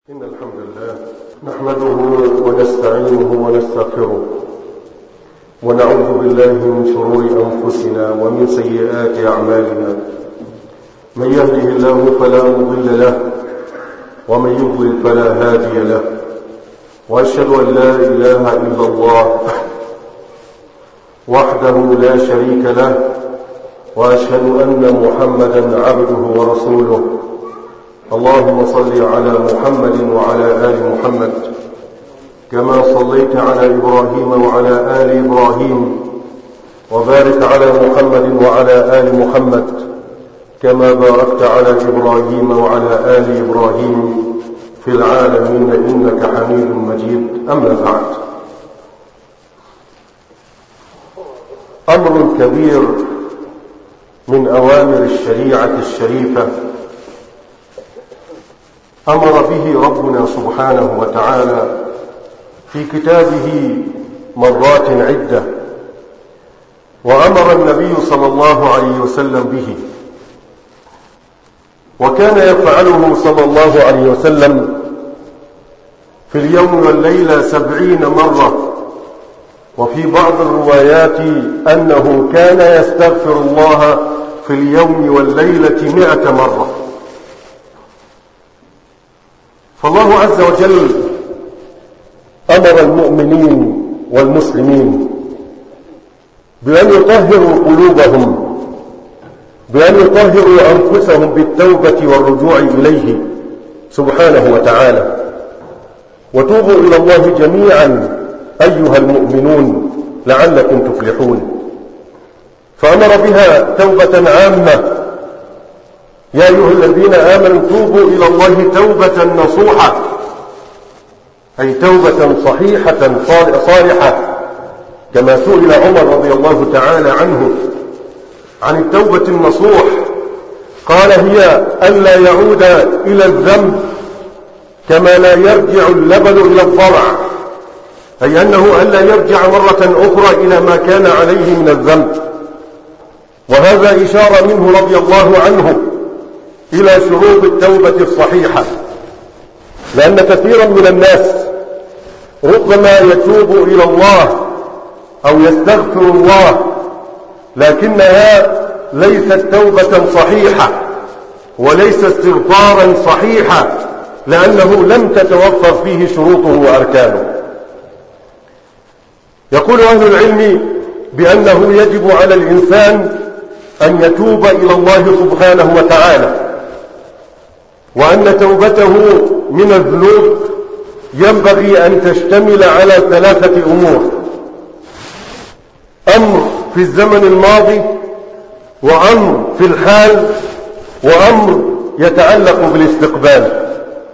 إن الحمد لله نحمده ونستعينه ونستغفره ونعوذ بالله من شرور أنفسنا ومن سيئات أعمالنا. من يهده الله فلا مضل له ومن يضلل فلا هادي له، وأشهد أن لا إله إلا الله وحده لا شريك له، وأشهد أن محمدا عبده ورسوله. اللهم صل على محمد وعلى آل محمد كما صليت على إبراهيم وعلى آل إبراهيم، وبارك على محمد وعلى آل محمد كما باركت على إبراهيم وعلى آل إبراهيم في العالمين إنك حميد مجيد. أما بعد، أمر كبير من أوامر الشريعة الشريفة أمر به ربنا سبحانه وتعالى في كتابه مرات عدة، وأمر النبي صلى الله عليه وسلم به، وكان يفعله صلى الله عليه وسلم في اليوم والليلة 70 مرة، وفي بعض الروايات أنه كان يستغفر الله في اليوم والليلة 100 مرة. فالله عز وجل أمر المؤمنين والمسلمين بأن يطهروا قلوبهم، بأن يطهروا أنفسهم بالتوبة والرجوع إليه سبحانه وتعالى. وتوبوا إلى الله جميعا أيها المؤمنون لعلكم تفلحون. فأمر بها توبة عامة: يا أيها الذين آمنوا توبوا إلى الله توبة نصوحة، أي توبة صحيحة صالحة، كما سئل عمر رضي الله تعالى عنه عن التوبة النصوح، قال: هي ألا يعود إلى الذنب كما لا يرجع اللبن إلى الضرع، أي أنه ألا يرجع مرة أخرى إلى ما كان عليه من الذنب. وهذا إشارة منه رضي الله عنه إلى شروط التوبة الصحيحة، لأن كثيرا من الناس ربما يتوب إلى الله أو يستغفر الله، لكنها ليست توبة صحيحة وليس استغفارا صحيحا، لأنه لم تتوفر فيه شروطه وأركانه. يقول أهل العلم بأنه يجب على الإنسان أن يتوب إلى الله سبحانه وتعالى، وأن توبته من الذنوب ينبغي أن تشتمل على 3 أمور: أمر في الزمن الماضي، وأمر في الحال، وأمر يتعلق بالاستقبال.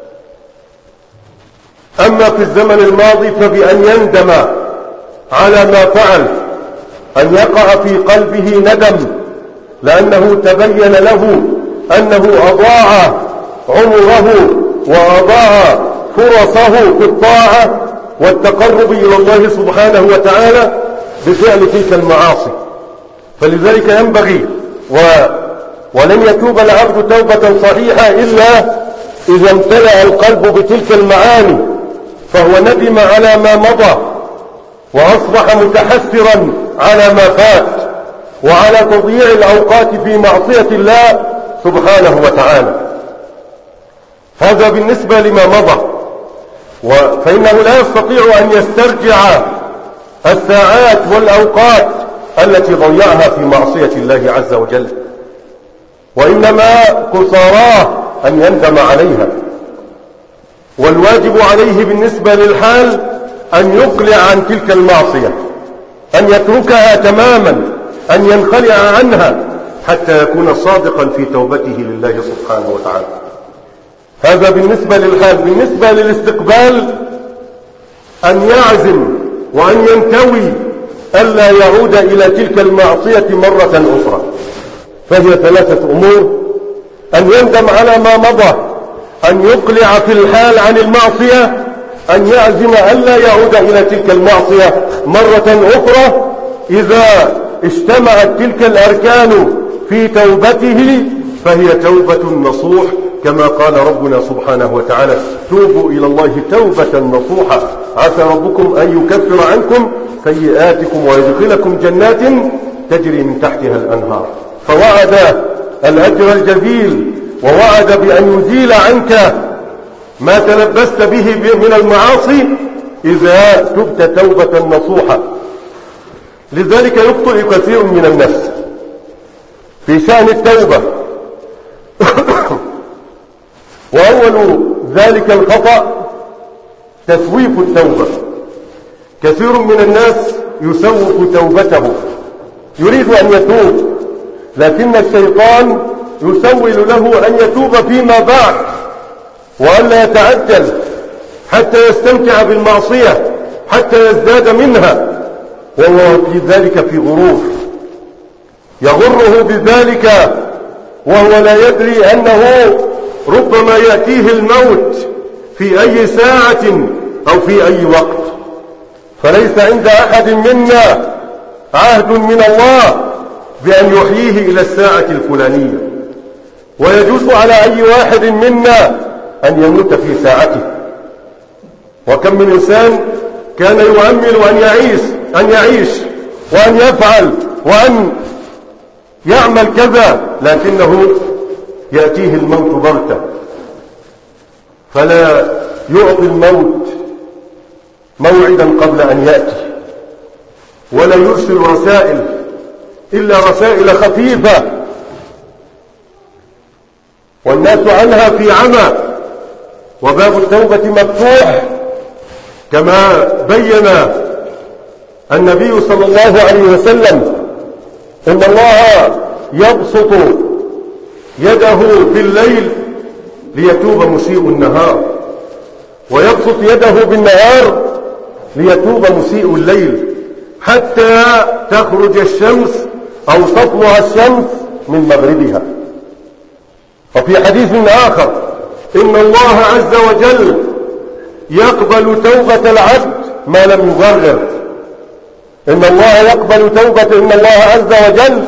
أما في الزمن الماضي فبأن يندم على ما فعل، أن يقع في قلبه ندم، لأنه تبين له أنه أضاع عمره وأضاع فرصه في الطاعة والتقرب إلى الله سبحانه وتعالى بفعل تلك المعاصي. فلذلك ينبغي ولن يتوب العبد توبة صحيحة إلا إذا امتلأ القلب بتلك المعاني، فهو ندم على ما مضى، وأصبح متحسرا على ما فات، وعلى تضييع الأوقات في معصية الله سبحانه وتعالى. هذا بالنسبة لما مضى، فإنه لا يستطيع أن يسترجع الساعات والأوقات التي ضيعها في معصية الله عز وجل، وإنما قصاراه أن يندم عليها. والواجب عليه بالنسبة للحال أن يقلع عن تلك المعصية، أن يتركها تماما، أن ينخلع عنها حتى يكون صادقا في توبته لله سبحانه وتعالى. هذا بالنسبة للحال. بالنسبة للاستقبال أن يعزم وأن ينتوي ألا يعود إلى تلك المعصية مرة أخرى. فهي 3 أمور: أن يندم على ما مضى، أن يقلع في الحال عن المعصية، أن يعزم ألا يعود إلى تلك المعصية مرة أخرى. إذا اجتمعت تلك الأركان في توبته فهي توبة نصوح كما قال ربنا سبحانه وتعالى: توبوا إلى الله توبة نصوحا عسى ربكم أن يكفر عنكم سيئاتكم ويدخلكم جنات تجري من تحتها الأنهار. فوعد الأجر الجزيل، ووعد بأن يزيل عنك ما تلبست به من المعاصي إذا تبت توبة نصوحة. لذلك يخطئ كثير من الناس في شأن التوبة وأول ذلك الخطأ تسويف التوبة. كثير من الناس يسوف توبته، يريد أن يتوب، لكن الشيطان يسول له أن يتوب فيما بعد وألا يتعجل حتى يستمتع بالمعصية، حتى يزداد منها، وهو في ذلك في غرور يغره بذلك وهو لا يدري أنه ربما يأتيه الموت في أي ساعة أو في أي وقت. فليس عند أحد منا عهد من الله بأن يحييه إلى الساعة الفلانية، ويجوز على أي واحد منا أن يموت في ساعته. وكم من إنسان كان يؤمل أن يعيش وأن يفعل وأن يعمل كذا، لكنه يأتيه الموت بغتة، فلا يعطي الموت موعدا قبل أن يأتي، ولا يرسل رسائل إلا رسائل خفيفة والناس عنها في عمى. وباب التوبة مفتوح كما بين النبي صلى الله عليه وسلم: إن الله يبسط يده بالليل ليتوب مسيء النهار، ويبسط يده بالنهار ليتوب مسيء الليل، حتى تخرج الشمس أو تطلع الشمس من مغربها. وفي حديث آخر: إن الله عز وجل يقبل توبة العبد ما لم يغرر. إن الله عز وجل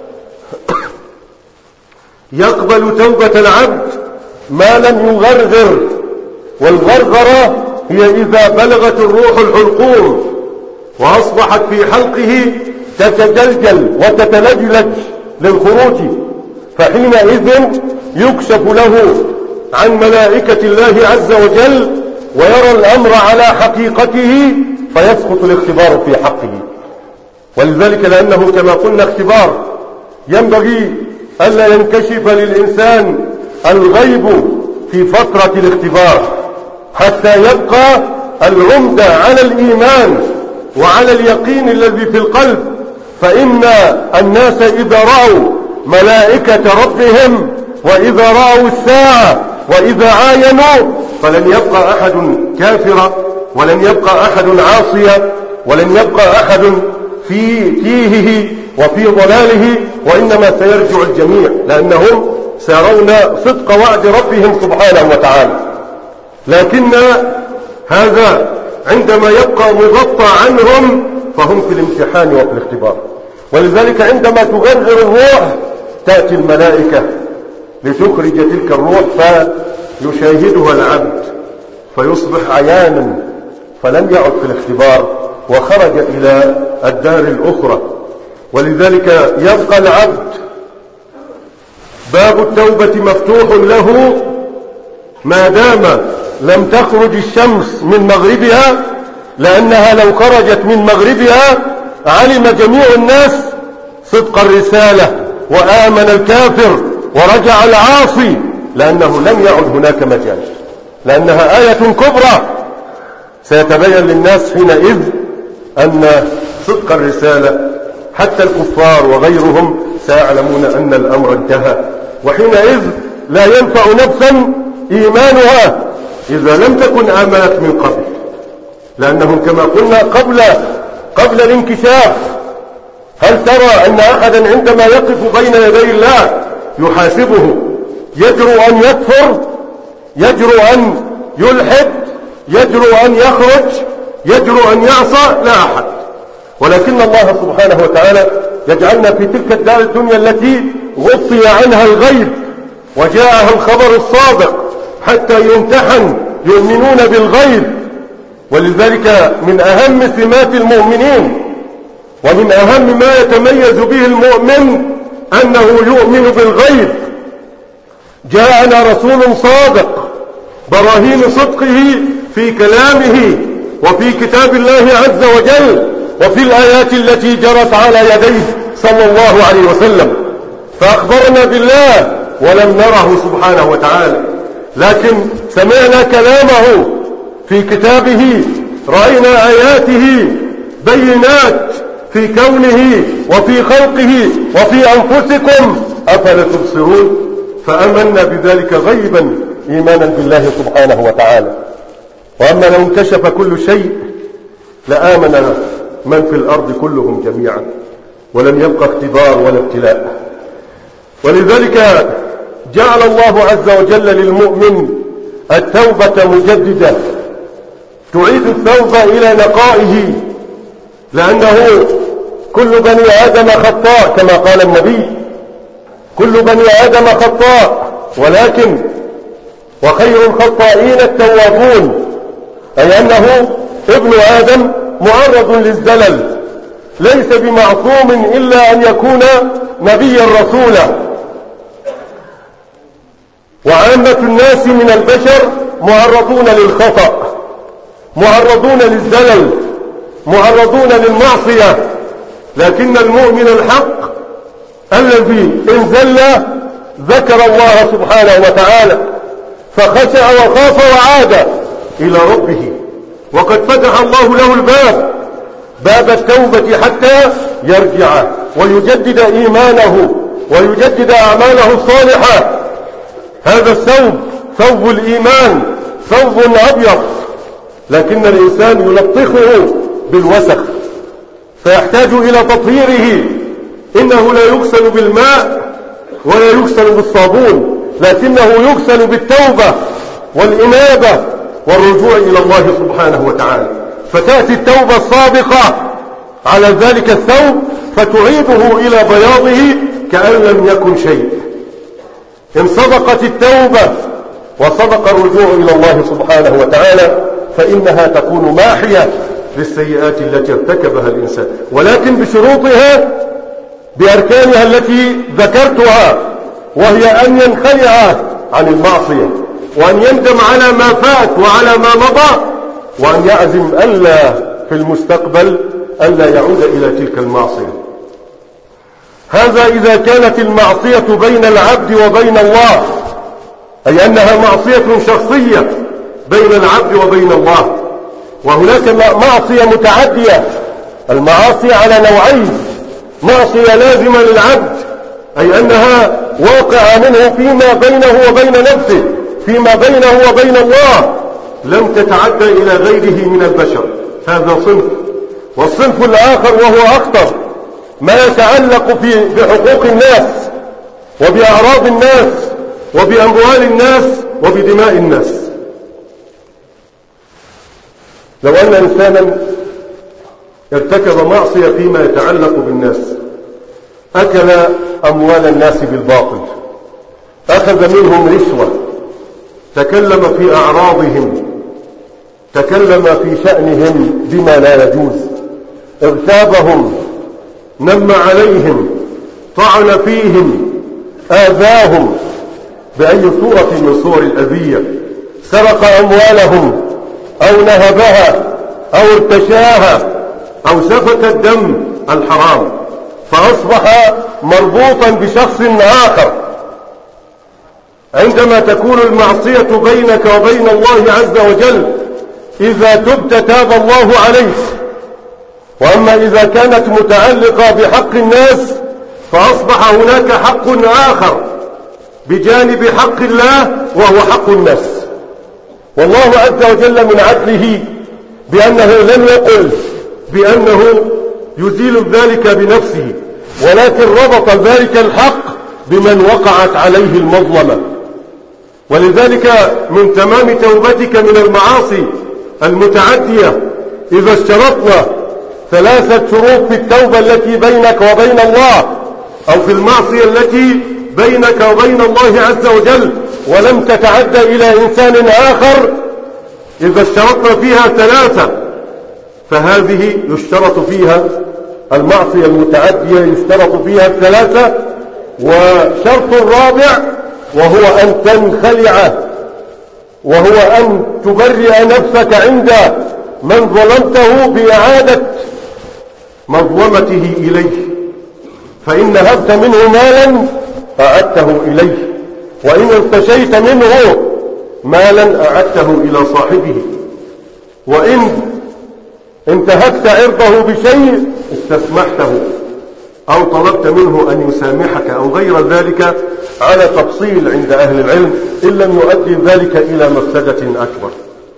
يقبل توبة العبد ما لم يغرغر. والغرغرة هي إذا بلغت الروح الحلقوم وأصبحت في حلقه تتجلجل وتتلجلج للخروج، فحينئذ يكشف له عن ملائكة الله عز وجل ويرى الأمر على حقيقته فيسقط الاختبار في حقه. ولذلك لأنه كما قلنا اختبار، ينبغي ألا ينكشف للإنسان الغيب في فترة الاختبار حتى يبقى العمدة على الإيمان وعلى اليقين الذي في القلب. فإن الناس إذا رأوا ملائكة ربهم وإذا رأوا الساعة وإذا عاينوا فلن يبقى أحد كافرا، ولن يبقى أحد عاصيا، ولن يبقى أحد في تيهه وفي ضلاله، وإنما سيرجع الجميع، لأنهم سيرون صدق وعد ربهم سبحانه وتعالى. لكن هذا عندما يبقى مغطى عنهم فهم في الامتحان وفي الاختبار. ولذلك عندما تغرغر الروح تأتي الملائكة لتخرج تلك الروح فيشاهدها العبد فيصبح عيانا، فلم يعد في الاختبار وخرج إلى الدار الأخرى. ولذلك يبقى العبد باب التوبة مفتوح له ما دام لم تخرج الشمس من مغربها، لأنها لو خرجت من مغربها علم جميع الناس صدق الرسالة وآمن الكافر ورجع العاصي، لأنه لم يعد هناك مجال، لأنها آية كبرى سيتبين للناس حينئذ أن صدق الرسالة. حتى الكفار وغيرهم سيعلمون أن الأمر انتهى، وحينئذ لا ينفع نفسا إيمانها إذا لم تكن آمنت من قبل، لأنهم كما قلنا قبل الانكشاف. هل ترى أن أحدا عندما يقف بين يدي الله يحاسبه يجرؤ أن يكفر، يجرؤ أن يلحد، يجرؤ أن يخرج، يجرؤ أن يعصى؟ لا أحد. ولكن الله سبحانه وتعالى يجعلنا في تلك الدار الدنيا التي غطي عنها الغيب وجاءها الخبر الصادق حتى يمتحن يؤمنون بالغيب. ولذلك من أهم سمات المؤمنين ومن أهم ما يتميز به المؤمن أنه يؤمن بالغيب. جاءنا رسول صادق، براهين صدقه في كلامه وفي كتاب الله عز وجل وفي الآيات التي جرت على يديه صلى الله عليه وسلم، فأخبرنا بالله ولم نره سبحانه وتعالى، لكن سمعنا كلامه في كتابه، رأينا آياته بينات في كونه وفي خلقه وفي أنفسكم، أفلا تبصرون؟ فآمنا بذلك غيبا إيمانا بالله سبحانه وتعالى. وأما لو انكشف كل شيء لآمن من في الأرض كلهم جميعا، ولم يبقى اختبار ولا ابتلاء. ولذلك جعل الله عز وجل للمؤمن التوبة مجددة، تعيد التوبة إلى نقائه، لأنه كل بني آدم خطاء كما قال النبي، كل بني آدم خطاء، ولكن وخير الخطائين التوابون، أي أنه ابن آدم معرض للزلل، ليس بمعصوم إلا أن يكون نبيا رسولا. وعامة الناس من البشر معرضون للخطأ، معرضون للزلل، معرضون للمعصية، لكن المؤمن الحق الذي إن زل ذكر الله سبحانه وتعالى فخشع وخاف وعاد إلى ربه، وقد فتح الله له باب التوبة حتى يرجع ويجدد إيمانه ويجدد أعماله الصالحة. هذا الثوب ثوب الإيمان، ثوب أبيض، لكن الإنسان يلطخه بالوسخ فيحتاج إلى تطهيره. إنه لا يغسل بالماء ولا يغسل بالصابون، لكنه يغسل بالتوبة والإنابة والرجوع إلى الله سبحانه وتعالى. فتأتي التوبة الصادقة على ذلك الثوب فتعيده إلى بياضه كأن لم يكن شيء. إن صدقت التوبة وصدق الرجوع إلى الله سبحانه وتعالى فإنها تكون ماحية للسيئات التي ارتكبها الإنسان، ولكن بشروطها، بأركانها التي ذكرتها، وهي أن ينخلع عن المعصية، وأن يندم على ما فات وعلى ما مضى، وأن يعزم ألا في المستقبل ألا يعود إلى تلك المعصية. هذا إذا كانت المعصية بين العبد وبين الله، أي أنها معصية شخصية بين العبد وبين الله. وهناك معصية متعدية، المعاصي على نوعين: معصية لازمة للعبد، أي أنها واقعة منه فيما بينه وبين نفسه، فيما بينه وبين الله، لم تتعدى إلى غيره من البشر، هذا صنف. والصنف الآخر وهو أخطر، ما يتعلق بحقوق الناس وبأعراض الناس وبأموال الناس وبدماء الناس. لو أن إنسانا ارتكب معصية فيما يتعلق بالناس، أكل أموال الناس بالباطل، أخذ منهم رشوة، تكلم في أعراضهم، تكلم في شأنهم بما لا يجوز، اغتابهم، نم عليهم، طعن فيهم، آذاهم بأي صورة من صور الأذية، سرق أموالهم أو نهبها أو ارتشاها أو سفك الدم الحرام، فأصبح مربوطا بشخص آخر. عندما تكون المعصية بينك وبين الله عز وجل، إذا تبت تاب الله عليك. وأما إذا كانت متعلقة بحق الناس فأصبح هناك حق آخر بجانب حق الله وهو حق الناس. والله عز وجل من عدله بأنه لم يقل بأنه يزيل ذلك بنفسه، ولكن ربط ذلك الحق بمن وقعت عليه المظلمة. ولذلك من تمام توبتك من المعاصي المتعدية إذا اشترطنا 3 شروط في التوبة التي بينك وبين الله، أو في المعصية التي بينك وبين الله عز وجل ولم تتعدى إلى إنسان آخر، إذا اشترطنا فيها ثلاثة فهذه يشترط فيها المعصية المتعدية يشترط فيها الثلاثة. وشرط الرابع وهو أن تنخلع، وهو أن تبرئ نفسك عند من ظلمته بإعادة مظلمته إليه، فإن هبت منه مالا أعدته إليه، وإن ارتشيت منه مالا أعدته إلى صاحبه، وإن انتهكت عرضه بشيء استسمحته أو طلبت منه أن يسامحك أو غير ذلك على تفصيل عند أهل العلم، إن لم يؤدي ذلك إلى مفسدة أكبر.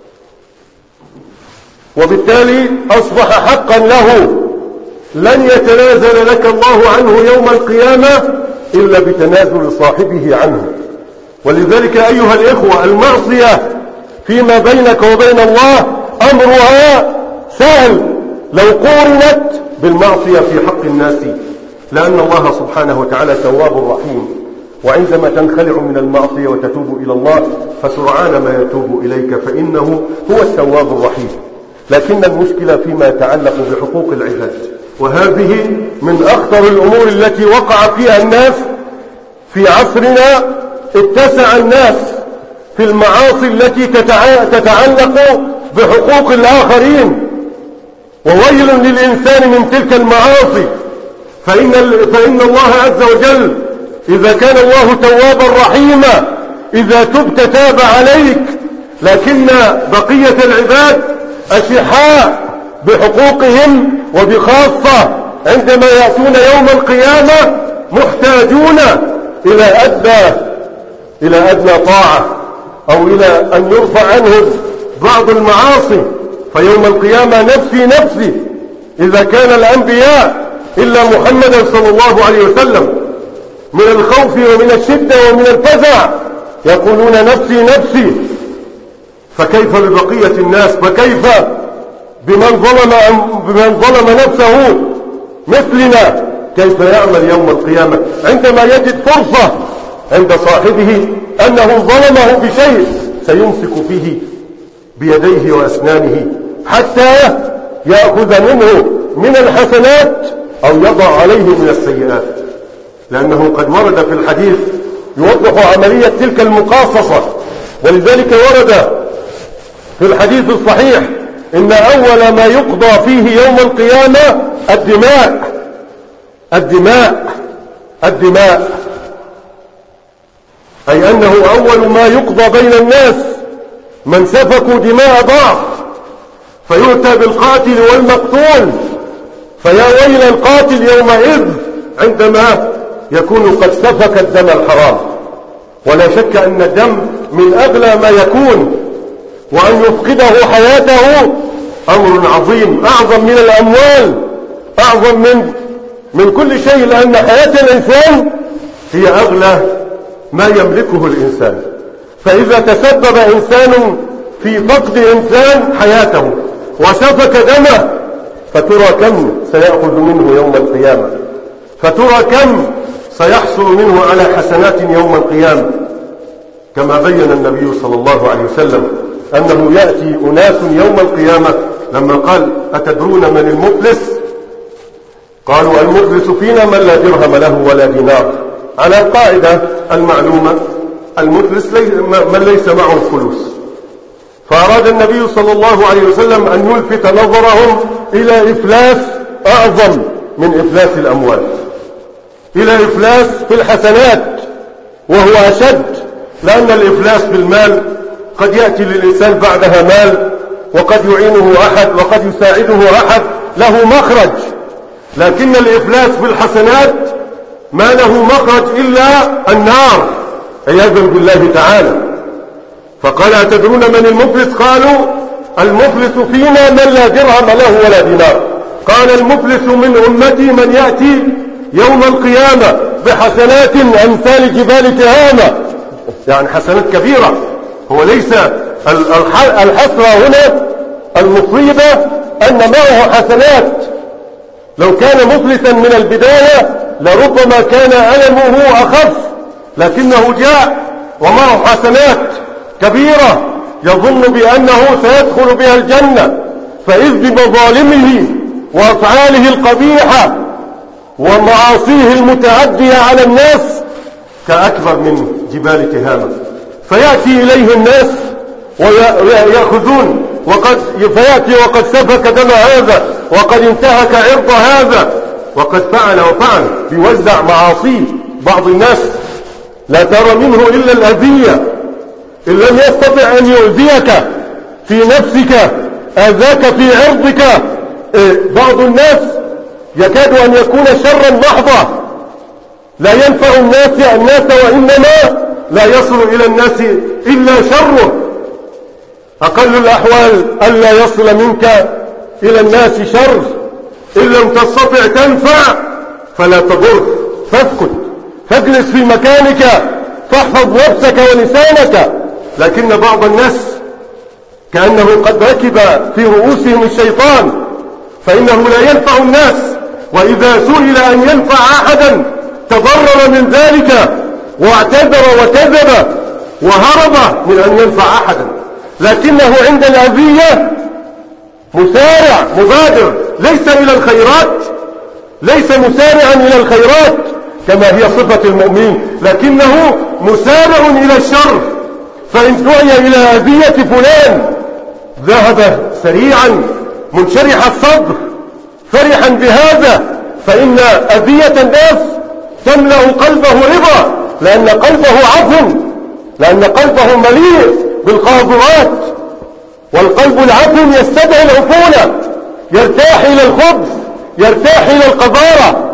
وبالتالي أصبح حقا له، لن يتنازل لك الله عنه يوم القيامة إلا بتنازل صاحبه عنه. ولذلك أيها الإخوة، المعصية فيما بينك وبين الله أمرها سهل لو قورنت بالمعصية في حق الناس، لأن الله سبحانه وتعالى تواب رحيم، وعندما تنخلع من المعصية وتتوب إلى الله فسرعان ما يتوب إليك، فإنه هو التواب الرحيم. لكن المشكلة فيما يتعلق بحقوق العباد، وهذه من أخطر الأمور التي وقع فيها الناس في عصرنا. اتسع الناس في المعاصي التي تتعلق بحقوق الآخرين، وويل للإنسان من تلك المعاصي، فإن الله عز وجل إذا كان الله توابا رحيما إذا تبت تاب عليك، لكن بقية العباد أشحاء بحقوقهم، وبخاصة عندما يأتون يوم القيامة محتاجون إلى أدنى طاعة، أو إلى أن يرفع عنهم بعض المعاصي. فيوم القيامة نفسي نفسي، إذا كان الأنبياء إلا محمدا صلى الله عليه وسلم من الخوف ومن الشدة ومن الفزع يقولون نفسي نفسي، فكيف ببقية الناس؟ فكيف بمن ظلم نفسه مثلنا؟ كيف يعمل يوم القيامة عندما يجد فرصة عند صاحبه أنه ظلمه بشيء سيمسك فيه بيديه وأسنانه حتى يأخذ منه من الحسنات أو يضع عليه من السيئات، لأنه قد ورد في الحديث يوضح عملية تلك المقاصصة. ولذلك ورد في الحديث الصحيح إن أول ما يقضى فيه يوم القيامة الدماء، أي أنه أول ما يقضى بين الناس من سفكوا دماء بعض، فيؤتى بالقاتل والمقتول، فيا ويل القاتل يومئذ عندما يكون قد سفك الدم الحرام. ولا شك أن الدم من أغلى ما يكون، وأن يفقده حياته أمر عظيم، أعظم من الأموال، أعظم من كل شيء، لأن حياة الإنسان هي أغلى ما يملكه الإنسان. فإذا تسبب إنسان في فقد إنسان حياته وسفك دمه، فترى كم سيأخذ منه يوم القيامة، فترى كم سيحصل منه على حسنات يوم القيامة. كما بين النبي صلى الله عليه وسلم أنه يأتي أناس يوم القيامة، لما قال أتدرون من المفلس؟ قالوا المفلس فينا من لا درهم له ولا دينار، على القاعدة المعلومة المفلس من ليس معه فلوس. فأراد النبي صلى الله عليه وسلم أن يلفت نظرهم إلى إفلاس أعظم من إفلاس الأموال، إلى إفلاس في الحسنات، وهو أشد، لأن الإفلاس بالمال قد يأتي للإنسان بعدها مال، وقد يعينه أحد، وقد يساعده أحد، له مخرج. لكن الإفلاس بالحسنات ما له مخرج إلا النار عياذا بالله تعالى. فقال أتدرون من المفلس؟ قالوا المفلس فينا من لا درهم له ولا دينار. قال المفلس من أمتي من يأتي يوم القيامة بحسنات أمثال جبال تهامة، يعني حسنات كبيرة. هو ليس الحسرة هنا المصيبة أن معه حسنات، لو كان مفلسا من البداية لربما كان ألمه أخف لكنه جاء ومعه حسنات كبيرة يظن بأنه سيدخل بها الجنة، فإذ بمظالمه وأفعاله القبيحة ومعاصيه المتعدية على الناس كأكبر من جبال تهامة. فيأتي إليه الناس ويأخذون فيأتي وقد سفك دم هذا، وقد انتهك عرض هذا، وقد فعل وفعل، بيوزع معاصيه. بعض الناس لا ترى منه إلا الأذية، إن لم يستطع أن يؤذيك في نفسك أذاك في عرضك. بعض الناس يكاد أن يكون شرا محضا، لا ينفع الناس وإنما لا يصل إلى الناس إلا شره. أقل الأحوال ألا يصل منك إلى الناس شر، إن لم تستطع تنفع فلا تضر، فاسكت، فاجلس في مكانك، فاحفظ نفسك ولسانك. لكن بعض الناس كأنه قد ركب في رؤوسهم الشيطان، فإنه لا ينفع الناس، وإذا سئل أن ينفع أحدا تضرر من ذلك واعتذر وكذب وهرب من أن ينفع أحدا. لكنه عند الأذية مسارع مبادر، ليس إلى الخيرات، ليس مسارعا إلى الخيرات كما هي صفة المؤمن، لكنه مسارع إلى الشر. فإن دعي إلى أذية فلان ذهب سريعا منشرح الصدر فرحا بهذا، فإن أذية الناس تملأ قلبه رضا، لأن قلبه عفو، لأن قلبه مليء بالقاذورات، والقلب العفو يستدعي العفونة، يرتاح إلى الخبث، يرتاح إلى القذارة.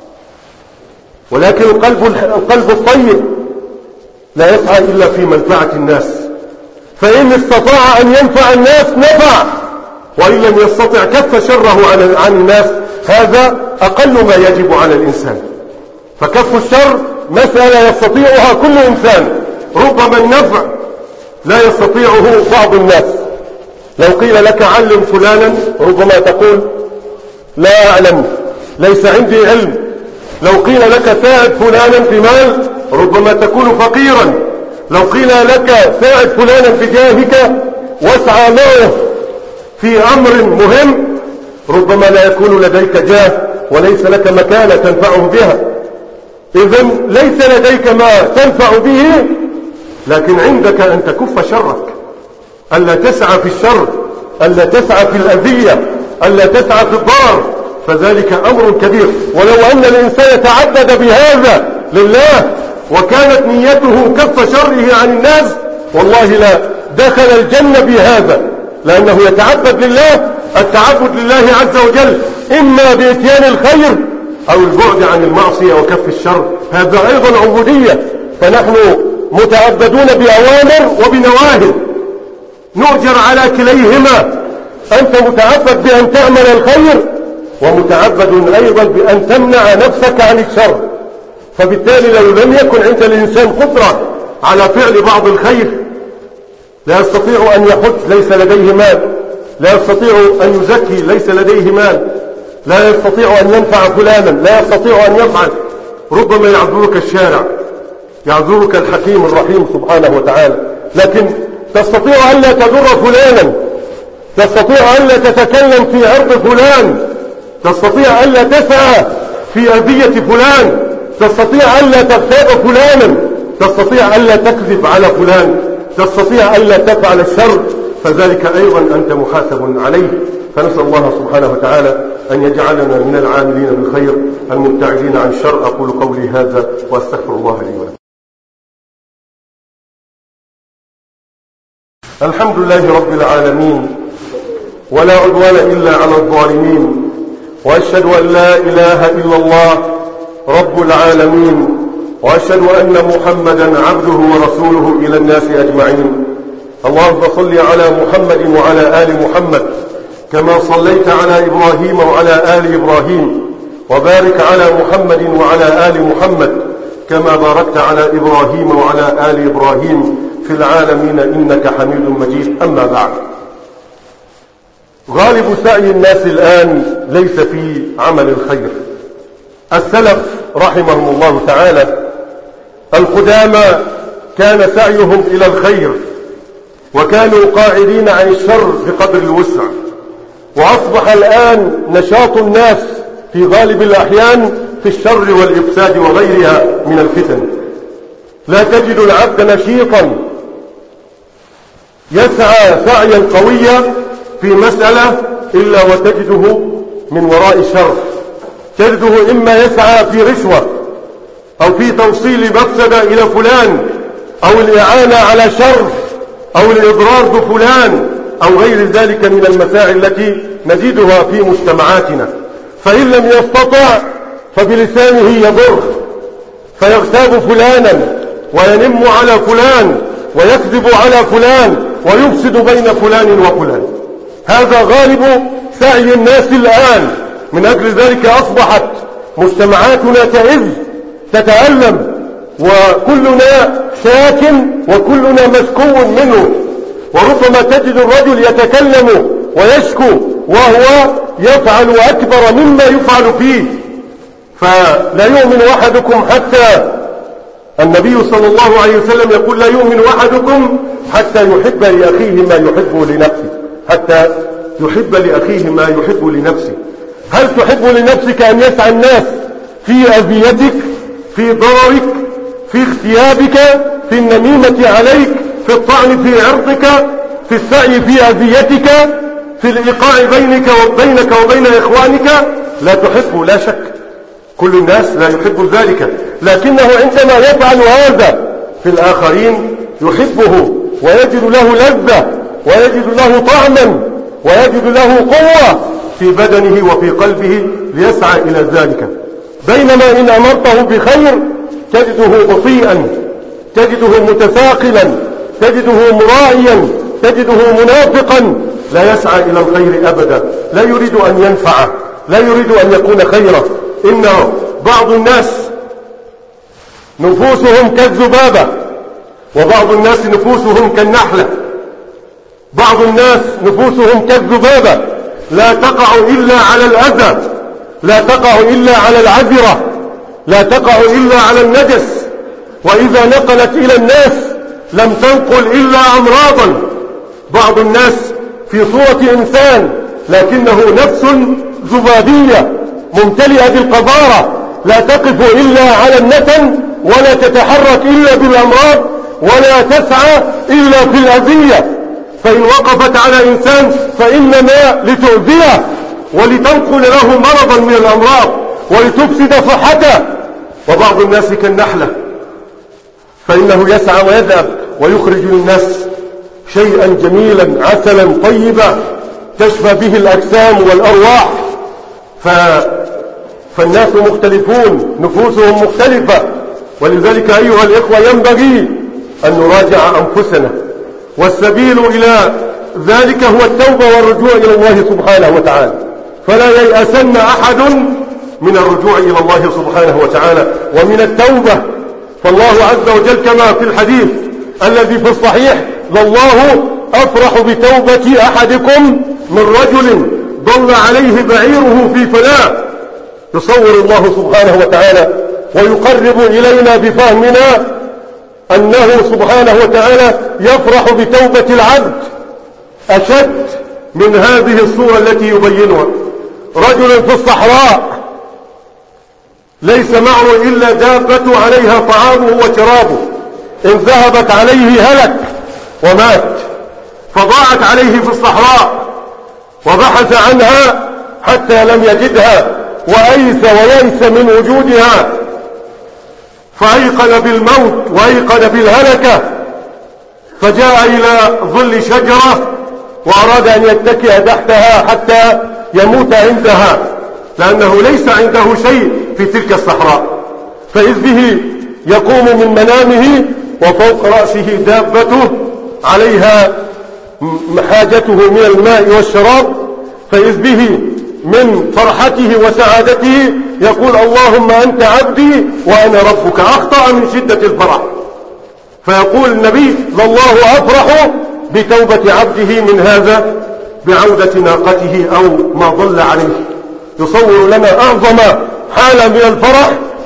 ولكن القلب الطيب لا يسعى إلا في منفعة الناس، فإن استطاع أن ينفع الناس نفع، وإن لم يستطع كف شره عن الناس. هذا أقل ما يجب على الإنسان. فكف الشر مسألة يستطيعها كل إنسان، ربما النفع لا يستطيعه بعض الناس. لو قيل لك علم فلانا ربما تقول لا أعلم، ليس عندي علم. لو قيل لك ساعد فلانا في مال ربما تكون فقيرا. لو قيل لك ساعد فلانا بجاهك واسعى معه في أمر مهم ربما لا يكون لديك جاه وليس لك مكانة تنفعه بها. إذن ليس لديك ما تنفع به، لكن عندك أن تكف شرك، ألا تسعى في الشر، ألا تسعى في الأذية، ألا تسعى في الضرر، فذلك أمر كبير. ولو أن الإنسان تعبد بهذا لله وكانت نيته كف شره عن الناس والله لا دخل الجنة بهذا، لأنه يتعبد لله. التعبد لله عز وجل إما بإتيان الخير أو البعد عن المعصية وكف الشر، هذا أيضا عبودية. فنحن متعبدون بأوامر وبنواهي، نؤجر على كليهما. أنت متعبد بأن تعمل الخير، ومتعبد أيضا بأن تمنع نفسك عن الشر. فبالتالي لو لم يكن عند الإنسان قدرة على فعل بعض الخير لا يستطيع أن يحج، ليس لديه مال، لا يستطيع أن يزكي، ليس لديه مال، لا يستطيع أن ينفع فلانا، لا يستطيع أن يفعل. ربما يعذرك الشارع، يعذرك الحكيم الرحيم سبحانه وتعالى، لكن تستطيع ألا تضر فلانا، تستطيع ألا تتكلم في عرض فلان، تستطيع ألا تسعى في أذية فلان، تستطيع ألا تغتاب فلانا، تستطيع ألا تكذب على فلان، تستطيع ألا تفعل الشر، فذلك أيضا أنت محاسب عليه. فنسأل الله سبحانه وتعالى أن يجعلنا من العاملين بالخير المبتعدين عن الشر. أقول قولي هذا وأستغفر الله لي ولكم. الحمد لله رب العالمين، ولا عدوان إلا على الظالمين، وأشهد أن لا إله إلا الله رب العالمين، وأشهد أن محمدا عبده ورسوله إلى الناس أجمعين. اللهم صل على محمد وعلى آل محمد كما صليت على إبراهيم وعلى آل إبراهيم، وبارك على محمد وعلى آل محمد كما باركت على إبراهيم وعلى آل إبراهيم في العالمين إنك حميد مجيد. أما بعد، غالب سعي الناس الآن ليس في عمل الخير. السلف رحمهم الله تعالى القدامى كان سعيهم إلى الخير، وكانوا قاعدين عن الشر بقدر الوسع، وأصبح الآن نشاط الناس في غالب الأحيان في الشر والإفساد وغيرها من الفتن. لا تجد العبد نشيطا يسعى سعيا قويا في مسألة إلا وتجده من وراء الشر، تجده إما يسعى في رشوة أو في توصيل مفسدة إلى فلان، أو الإعانة على شر، أو الإضرار بفلان، أو غير ذلك من المساعي التي نجدها في مجتمعاتنا. فإن لم يستطع فبلسانه يضر، فيغتاب فلانا وينم على فلان ويكذب على فلان ويفسد بين فلان وفلان. هذا غالب سعي الناس الآن. من أجل ذلك أصبحت مجتمعاتنا تعز تتألم، وكلنا شاك وكلنا مشكو منه. وربما تجد الرجل يتكلم ويشكو وهو يفعل أكبر مما يفعل فيه. فلا يؤمن أحدكم حتى، النبي صلى الله عليه وسلم يقول: لا يؤمن أحدكم حتى يحب لأخيه ما يحب لنفسه، حتى يحب لأخيه ما يحب لنفسه. هل تحب لنفسك أن يسعى الناس في أذيتك، في ضررك، في اغتيابك، في النميمة عليك، في الطعن في عرضك، في السعي في أذيتك، في الإيقاع بينك وبين إخوانك؟ لا تحب، لا شك، كل الناس لا يحب ذلك، لكنه عندما يفعل هذا في الآخرين يحبه ويجد له لذة ويجد له طعما ويجد له قوة في بدنه وفي قلبه ليسعى إلى ذلك. بينما إن أمرته بخير تجده بطيئا، تجده متثاقلا، تجده مرائيا، تجده منافقا، لا يسعى إلى الخير أبدا، لا يريد أن ينفع، لا يريد أن يكون خيرا. إن بعض الناس نفوسهم كالذبابة، وبعض الناس نفوسهم كالنحلة. بعض الناس نفوسهم كالذبابة، لا تقع إلا على الأذى، لا تقع إلا على العذرة، لا تقع إلا على النجس، وإذا نقلت إلى الناس لم تنقل إلا أمراضا. بعض الناس في صورة إنسان لكنه نفس ذبابية ممتلئة بالقذارة، لا تقف إلا على النتن، ولا تتحرك إلا بالأمراض، ولا تسعى إلا في الأذية. فإن وقفت على إنسان فإنما لتؤذيه ولتنقل له مرضا من الأمراض ولتفسد صحته. وبعض الناس كالنحلة، فإنه يسعى ويذهب ويخرج للناس شيئا جميلا عسلا طيبا تشفى به الأجسام والأرواح. فالناس مختلفون، نفوسهم مختلفة، ولذلك أيها الإخوة ينبغي أن نراجع أنفسنا، والسبيل إلى ذلك هو التوبة والرجوع إلى الله سبحانه وتعالى. فلا ييأسن أحد من الرجوع إلى الله سبحانه وتعالى ومن التوبة. فالله عز وجل كما في الحديث الذي في الصحيح: لله أفرح بتوبة أحدكم من رجل ضل عليه بعيره في فلاة. يصور الله سبحانه وتعالى ويقرب إلينا بفهمنا أنه سبحانه وتعالى يفرح بتوبة العبد أشد من هذه الصورة التي يبينها. رجل في الصحراء ليس معه إلا دابة عليها طعامه وشرابه، إن ذهبت عليه هلك ومات، فضاعت عليه في الصحراء وبحث عنها حتى لم يجدها، وأيس وييس من وجودها، فأيقن بالموت وأيقن بالهلكة، فجاء إلى ظل شجرة وأراد أن يتكئ تحتها حتى يموت عندها، لأنه ليس عنده شيء في تلك الصحراء. فإذ به يقوم من منامه وفوق رأسه دابته عليها حاجته من الماء والشراب، فإذ به من فرحته وسعادته يقول: اللهم أنت عبدي وأنا ربك. أخطأ من شدة الفرح، فيقول النبي: لله أفرح بتوبة عبده من هذا بعودة ناقته أو ما ضل عليه. يصور لنا أعظم حالة من الفرح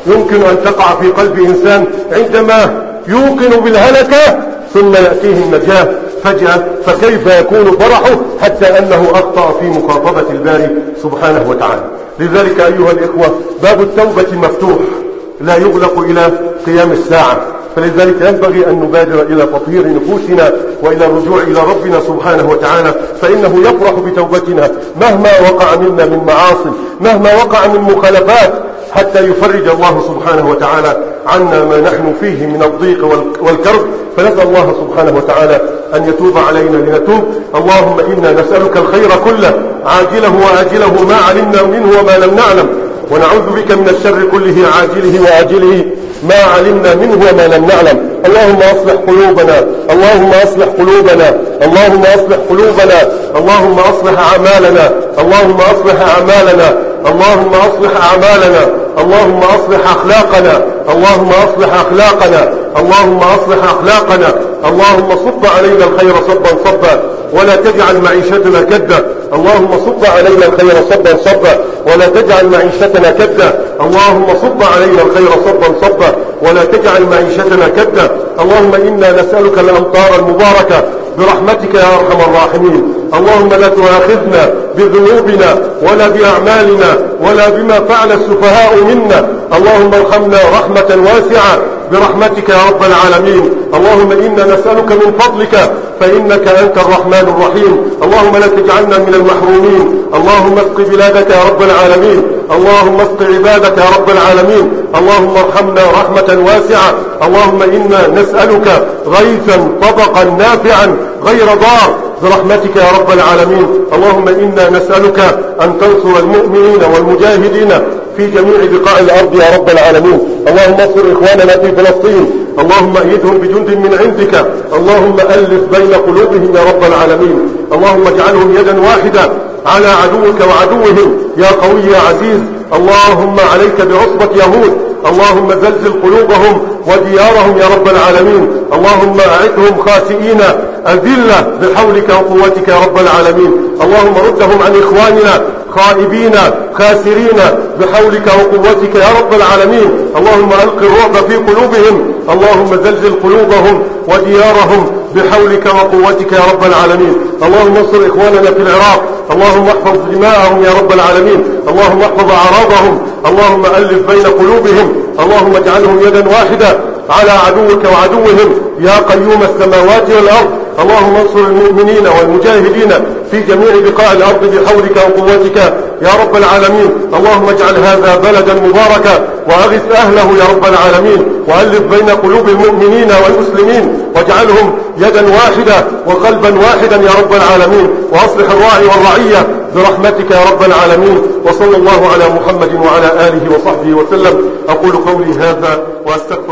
يمكن أن تقع في قلب إنسان عندما يوقن بالهلكة ثم يأتيه النجاة فجأة، فكيف يكون فرحه حتى أنه أخطأ في مخاطبة الباري سبحانه وتعالى. لذلك أيها الإخوة باب التوبة مفتوح لا يغلق إلى قيام الساعة، فلذلك ينبغي أن نبادر إلى تطهير نفوسنا وإلى الرجوع إلى ربنا سبحانه وتعالى، فإنه يفرح بتوبتنا مهما وقع منا من معاصي، مهما وقع من مخالفات، حتى يفرج الله سبحانه وتعالى عنا ما نحن فيه من الضيق والكرب. فنسأل الله سبحانه وتعالى أن يتوب علينا لنتوب. اللهم إنا نسألك الخير كله عاجله وآجله ما علمنا منه وما لم نعلم، ونعوذ بك من الشر كله عاجله وآجله ما علمنا منه وما لم نعلم. اللهم أصلح قلوبنا، اللهم أصلح قلوبنا، اللهم أصلح قلوبنا، اللهم أصلح أعمالنا، اللهم أصلح أعمالنا، اللهم أصلح أعمالنا، اللهم أصلح أخلاقنا، اللهم أصلح أخلاقنا، اللهم أصلح أخلاقنا، اللهم صب علينا الخير صبا صبا ولا تجعل معيشتنا كدا، اللهم صب علينا الخير صبا صبا ولا تجعل معيشتنا كدا، اللهم صب علينا الخير صبا صبا ولا تجعل معيشتنا كدا. اللهم إنا نسألك الأمطار المباركة برحمتك يا أرحم الراحمين. اللهم لا تؤاخذنا بذنوبنا ولا بأعمالنا ولا بما فعل السفهاء منا، اللهم ارحمنا رحمة واسعة برحمتك يا رب العالمين. اللهم إنا نسألك من فضلك فإنك أنت الرحمن الرحيم. اللهم لا تجعلنا من المحرومين. اللهم اسق بلادك يا رب العالمين، اللهم اسق عبادك يا رب العالمين. اللهم ارحمنا رحمة واسعة. اللهم إنا نسألك غيثا طبقا نافعا غير ضار برحمتك يا رب العالمين. اللهم إنا نسألك أن تنصر المؤمنين والمجاهدين في جميع بقاع الأرض يا رب العالمين. اللهم انصر إخواننا في فلسطين، اللهم أيدهم بجند من عندك، اللهم ألف بين قلوبهم يا رب العالمين. اللهم اجعلهم يدا واحدة على عدوك وعدوهم يا قوي يا عزيز. اللهم عليك بعصبة يهود، اللهم زلزل قلوبهم وديارهم يا رب العالمين. اللهم أعدهم خاسئين أذلة بحولك وقوتك يا رب العالمين. اللهم ردهم عن إخواننا خائبين خاسرين بحولك وقوتك يا رب العالمين. اللهم ألق الرعب في قلوبهم، اللهم زلزل قلوبهم وديارهم بحولك وقوتك يا رب العالمين. اللهم انصر إخواننا في العراق، اللهم احفظ دماءهم يا رب العالمين، اللهم احفظ أعراضهم، اللهم ألف بين قلوبهم، اللهم اجعلهم يدا واحدة على عدوك وعدوهم يا قيوم السماوات والأرض. اللهم انصر المؤمنين والمجاهدين في جميع بقاع الأرض بحولك وقوتك يا رب العالمين. اللهم اجعل هذا بلدا مباركا وأغث أهله يا رب العالمين، وألف بين قلوب المؤمنين والمسلمين واجعلهم يدا واحدة وقلبا واحدا يا رب العالمين، وأصلح الراعي والرعية برحمتك يا رب العالمين. وصلى الله على محمد وعلى آله وصحبه وسلم. أقول قولي هذا وأستغفر